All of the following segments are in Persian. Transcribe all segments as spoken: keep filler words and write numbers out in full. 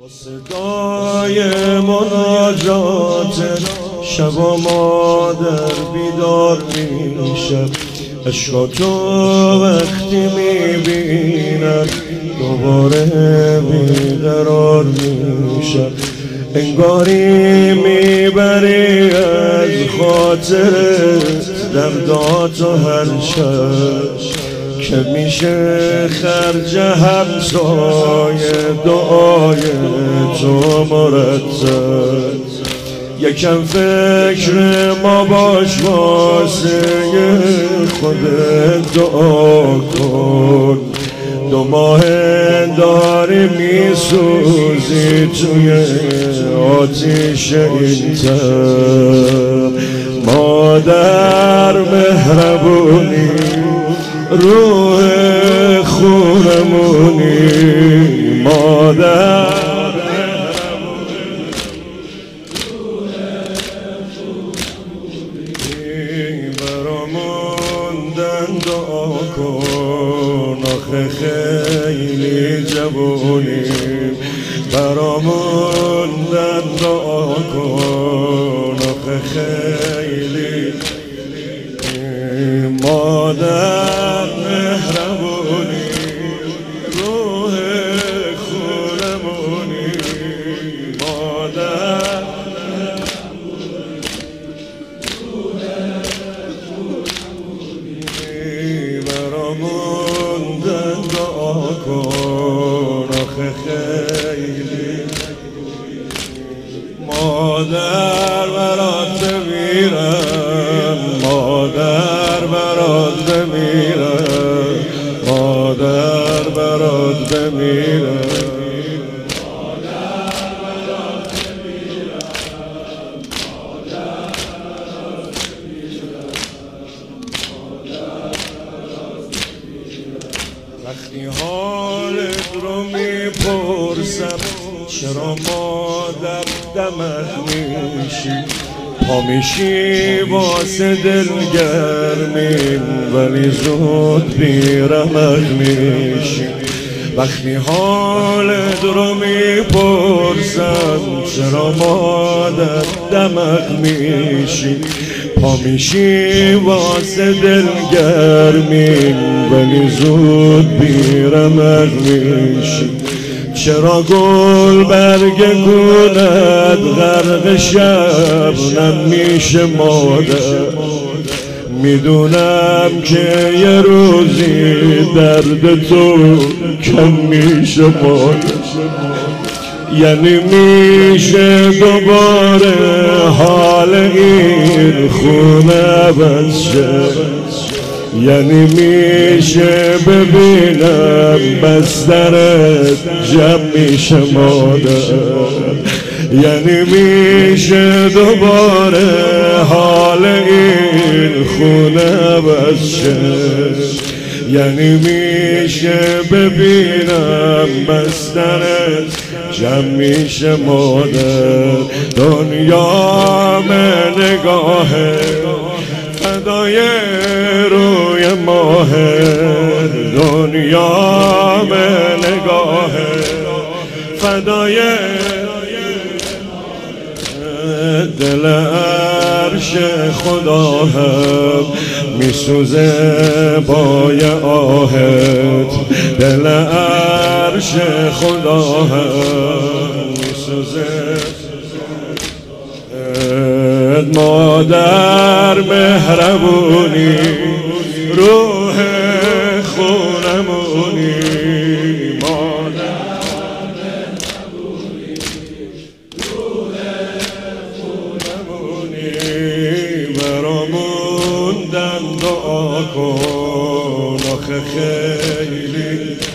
صدای مناجات شب و مادر بیدار میشه، عشقاتو وقتی میبینم دوباره بیقرار میشه. انگاری میبری از خاطر درداتو هر شب که میشه خرج همسای دعای تو مرتب. یکم فکر ما باش واسه خودت دعا کن. دو ماه داری میسوزی توی آتیش این تب. مادر مهربونی روح خونمونی، مادر براموندن دعا کن. آخه خیلی جوونی براموندن دعا کن. آخه خیلی مادر مهربونی روح خونمونی، مادر براموندن دعا کن. آخه خیلی مادر برات بمیرم، مادر برات بمیرم، مادر برات بمیرم. وقتی حالت رو میپرسم چرا مادر دمت میشی، پا میشی واسه دلگرمیم ولی زود بیرمت میشی. وقتی حالت رو میپرسم چرا مادر دمت میشی، پا میشی واسه دلگرمیم ولی زود بیرمت میشی. چرا گل برگ گونت غرق شبنم میشه مادر، میدونم که یه روزی درد تو کم میشه مادر. یعنی میشه دوباره حال این خونه عوض شه، یعنی میشه ببینم بسترت جمع میشه مادر، یعنی میشه دوباره حال این خونه عوض شه، یعنی میشه ببینم بسترت جمع میشه مادر. دنیا من نگاهه فدای روی ماه، دنیا من نگاهه فدای دل عرش خدا هم میسوزه با یه آهت. دل عرش خدا هم میسوزه. مادر مهربونی روح خونمونی، مادر مهربونی روح خونمونی براموندن دعا کن. آخه خیلی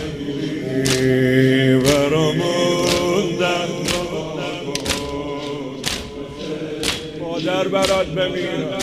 براموندن دعا کن. مادر برات بمیرم،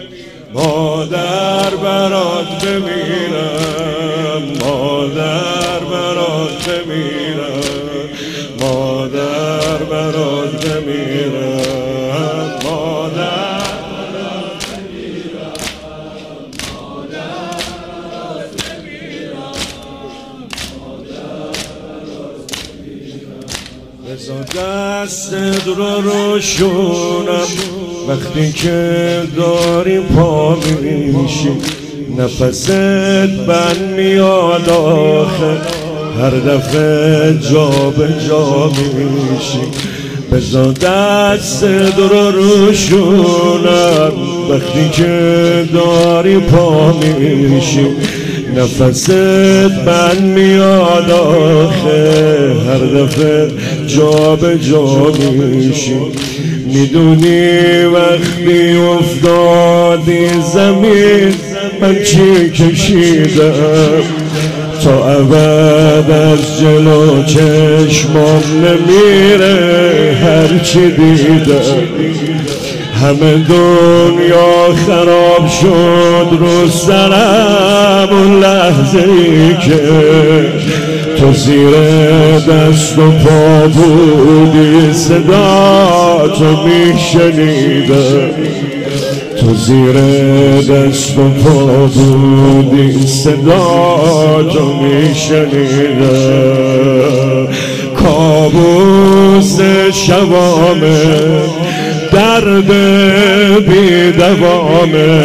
مادر برات بمیرم، مادر برات بمیرم، مادر برات بمیرم، مادر برات بمیرم، مادر برات بمیرم، مادر برات بمیرم. دستت رو روشونم وقتی که داری پا میشی، نفست بند میاد آخه هر دفعه جا به جا میشی. بذار دستت رو روشونم وقتی که داری پا میشی، نفست بند میاد آخه هر دفعه جا به جا میشی. میدونی وقتی افتادی زمین من چی کشیدم، تا ابد از جلو چشمام نمیره هرچی دیدم. همه دنیا خراب شد رو سرم اون لحظه ای که تو زیر دست و پا بودی، صدا تو میشنیدم. تو زیر دست و پا بودی، صدا تو میشنیدم. کابوس شبامه، درد بی دوامه،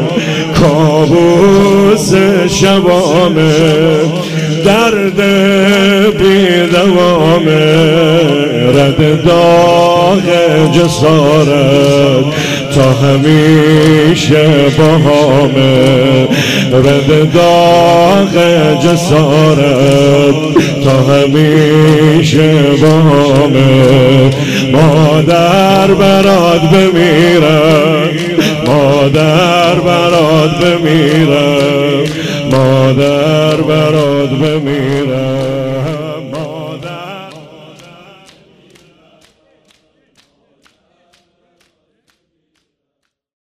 کابوس شبامه، درد بی دوامه. رد داغ جسارت تا همیشه باهامه، رد داغ جسارت تا همیشه باهامه. مادر برات بمیرم، مادر برات بمیرم، مادر برات بمیرم.